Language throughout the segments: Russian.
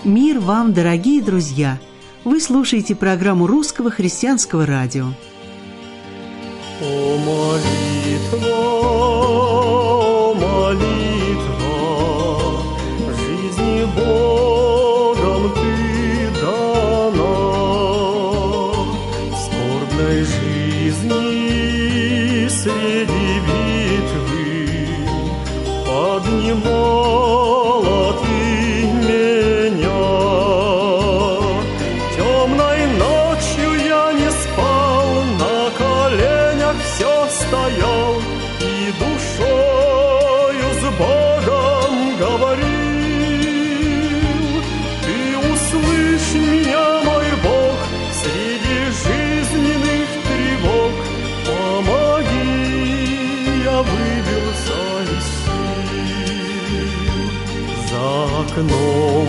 Мир вам, дорогие друзья! Вы слушаете программу Русского христианского радио. О, молитва, жизни Богом ты дана, в скорбной жизни среди битвы поднимала ты меня. Темной ночью я не спал, на коленях все стоял и душою с Богом говорил. Ты услышь меня, мой Бог, среди жизненных тревог. Помоги, я выбился из сил. За окном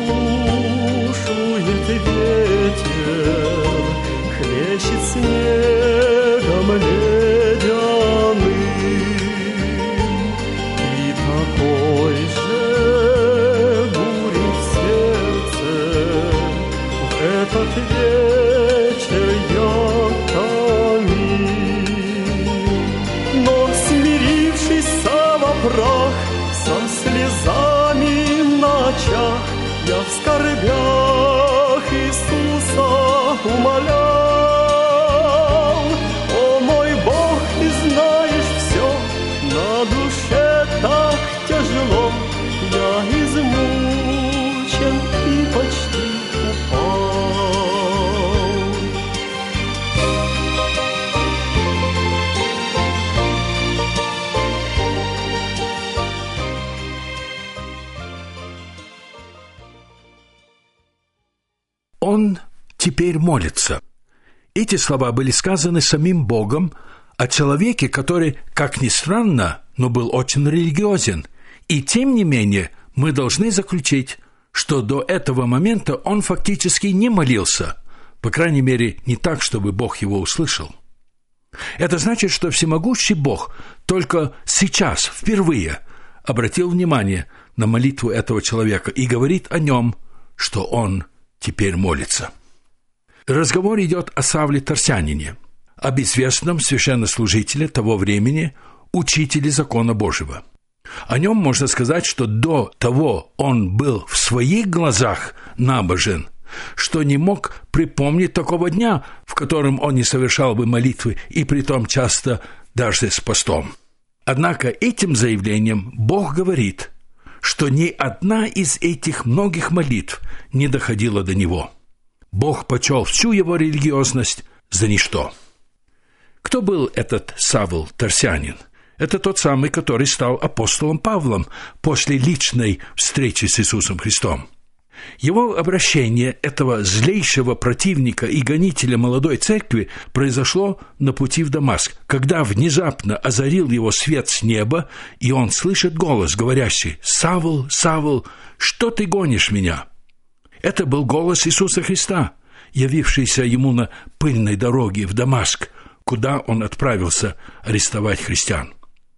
бушует ветер, хлещет снегом ледяным, и такой же бурей в сердце в этот вечер я томим. Но смирившийся во прах, со слезами на очах, я в скорбях Иисуса умолял. О, мой Бог, ты знаешь все, на душе так тяжело, я измучен и почти упал. Он теперь молится. Эти слова были сказаны самим Богом о человеке, который, как ни странно, но был очень религиозен. И тем не менее мы должны заключить, что до этого момента он фактически не молился, по крайней мере, не так, чтобы Бог его услышал. Это значит, что всемогущий Бог только сейчас, впервые, обратил внимание на молитву этого человека и говорит о нем, что он теперь молится. Разговор идет о Савле Тарсянине, об известном священнослужителе того времени, учителе закона Божьего. О нем можно сказать, что до того он был в своих глазах набожен, что не мог припомнить такого дня, в котором он не совершал бы молитвы, и притом часто даже с постом. Однако этим заявлением Бог говорит, что ни одна из этих многих молитв не доходила до него. Бог почел всю его религиозность за ничто. Кто был этот Савл Тарсянин? Это тот самый, который стал апостолом Павлом после личной встречи с Иисусом Христом. Его обращение этого злейшего противника и гонителя молодой церкви произошло на пути в Дамаск, когда внезапно озарил его свет с неба, и он слышит голос, говорящий: «Савл, Савл, что ты гонишь меня?» Это был голос Иисуса Христа, явившийся ему на пыльной дороге в Дамаск, куда он отправился арестовать христиан.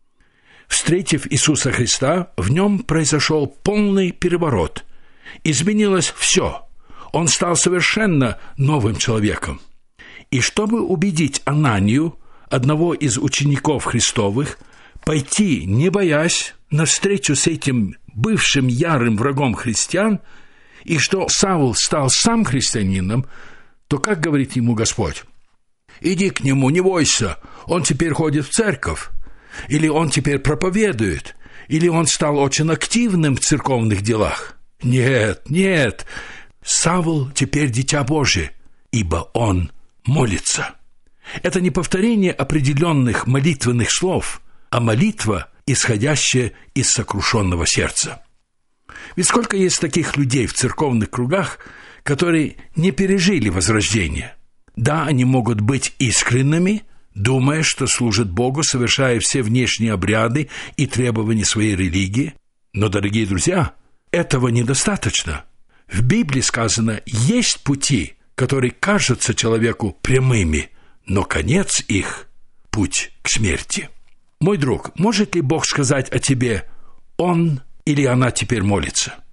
Встретив Иисуса Христа, в нем произошел полный переворот. Изменилось все. Он стал совершенно новым человеком. И чтобы убедить Ананию, одного из учеников Христовых, пойти, не боясь, навстречу с этим бывшим ярым врагом христиан, и что Савл стал сам христианином, то как говорит ему Господь? «Иди к нему, не бойся, он теперь ходит в церковь, или он теперь проповедует, или он стал очень активным в церковных делах». Нет, нет, Савл теперь дитя Божие, ибо он молится. Это не повторение определенных молитвенных слов, а молитва, исходящая из сокрушенного сердца. Ведь сколько есть таких людей в церковных кругах, которые не пережили возрождение. Да, они могут быть искренними, думая, что служат Богу, совершая все внешние обряды и требования своей религии. Но, дорогие друзья, этого недостаточно. В Библии сказано, есть пути, которые кажутся человеку прямыми, но конец их – путь к смерти. Мой друг, может ли Бог сказать о тебе: «Он или она теперь молится»?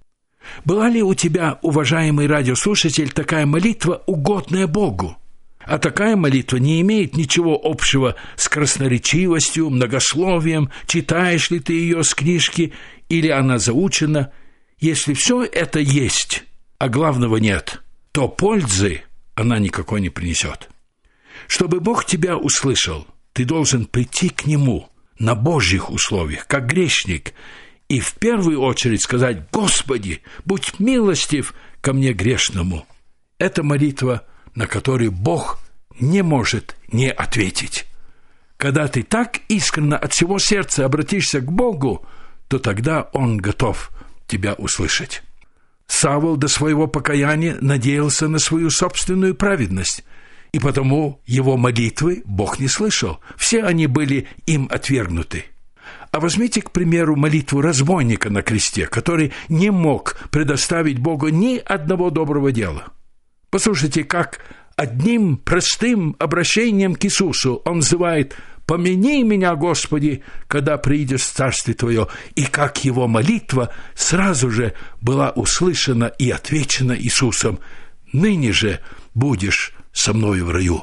Была ли у тебя, уважаемый радиослушатель, такая молитва, угодная Богу? А такая молитва не имеет ничего общего с красноречивостью, многословием, читаешь ли ты ее с книжки или она заучена. Если все это есть, а главного нет, то пользы она никакой не принесет. Чтобы Бог тебя услышал, ты должен прийти к Нему на Божьих условиях, как грешник, и в первую очередь сказать: «Господи, будь милостив ко мне грешному». Это молитва, на которую Бог не может не ответить. Когда ты так искренне от всего сердца обратишься к Богу, то тогда Он готов тебя услышать. Савл до своего покаяния надеялся на свою собственную праведность, и потому его молитвы Бог не слышал. Все они были им отвергнуты. А возьмите, к примеру, молитву разбойника на кресте, который не мог предоставить Богу ни одного доброго дела. Послушайте, как одним простым обращением к Иисусу он взывает: «Помяни меня, Господи, когда придешь в Царствие Твое», и как его молитва сразу же была услышана и отвечена Иисусом: «Ныне же будешь со мною в раю».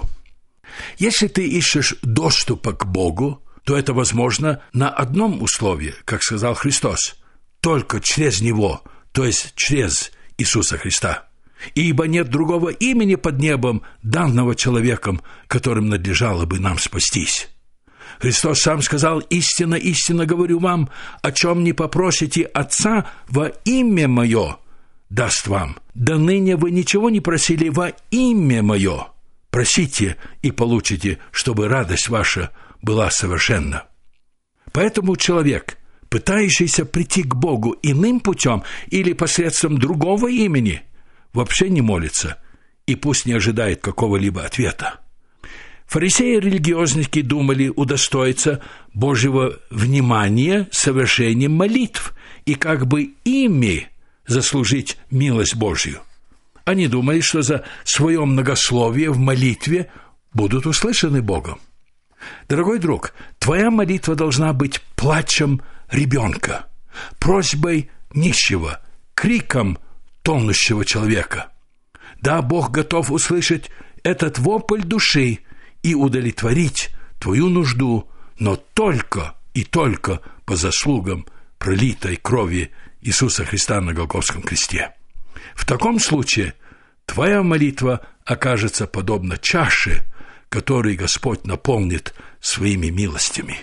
Если ты ищешь доступа к Богу, то это возможно на одном условии, как сказал Христос: только через Него, то есть через Иисуса Христа. Ибо нет другого имени под небом, данного человеком, которым надлежало бы нам спастись. Христос сам сказал: «Истинно, истинно говорю вам, о чем не попросите Отца во имя Мое, даст вам. Да ныне вы ничего не просили во имя Мое. Просите и получите, чтобы радость ваша была совершенна». Поэтому человек, пытающийся прийти к Богу иным путем или посредством другого имени, вообще не молится и пусть не ожидает какого-либо ответа. Фарисеи-религиозники думали удостоиться Божьего внимания совершением молитв и как бы ими заслужить милость Божью. Они думали, что за свое многословие в молитве будут услышаны Богом. Дорогой друг, твоя молитва должна быть плачем ребенка, просьбой нищего, криком тонущего человека. Да, Бог готов услышать этот вопль души и удовлетворить твою нужду, но только и только по заслугам пролитой крови Иисуса Христа на Голгофском кресте. В таком случае твоя молитва окажется подобна чаше, которой Господь наполнит своими милостями.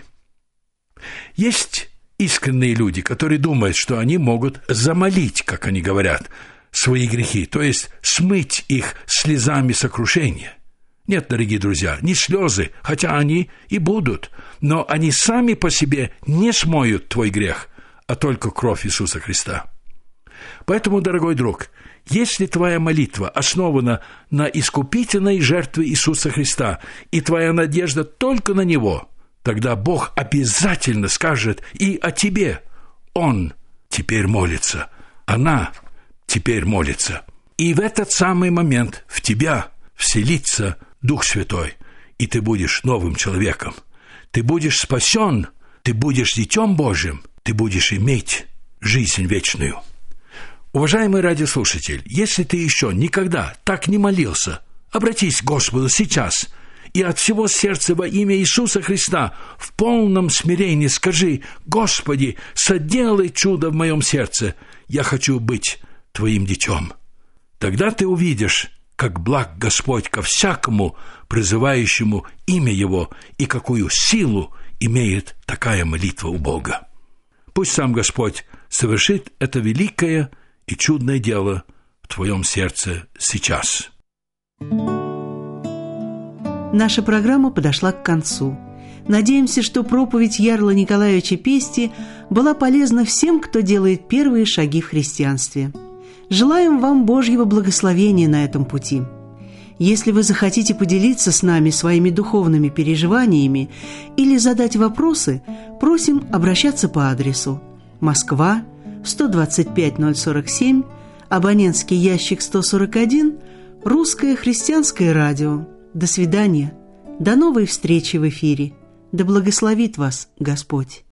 Есть искренние люди, которые думают, что они могут замолить, как они говорят, свои грехи, то есть смыть их слезами сокрушения. Нет, дорогие друзья, не слезы, хотя они и будут, но они сами по себе не смоют твой грех, а только кровь Иисуса Христа. Поэтому, дорогой друг, если твоя молитва основана на искупительной жертве Иисуса Христа, и твоя надежда только на Него, тогда Бог обязательно скажет и о тебе: Он теперь молится, она теперь молится. И в этот самый момент в тебя вселится Дух Святой, и ты будешь новым человеком. Ты будешь спасен, ты будешь Детем Божьим, ты будешь иметь жизнь вечную. Уважаемый радиослушатель, если ты еще никогда так не молился, обратись к Господу сейчас и от всего сердца во имя Иисуса Христа в полном смирении скажи: «Господи, соделай чудо в моем сердце, я хочу быть Твоим детем». Тогда ты увидишь, как благ Господь ко всякому, призывающему имя Его, и какую силу имеет такая молитва у Бога. Пусть сам Господь совершит это великое и чудное дело в твоем сердце сейчас. Наша программа подошла к концу. Надеемся, что проповедь Ярла Николаевича Пести была полезна всем, кто делает первые шаги в христианстве. Желаем вам Божьего благословения на этом пути. Если вы захотите поделиться с нами своими духовными переживаниями или задать вопросы, просим обращаться по адресу: Москва, 125-047, абонентский ящик 141, Русское христианское радио. До свидания. До новой встречи в эфире. Да благословит вас Господь.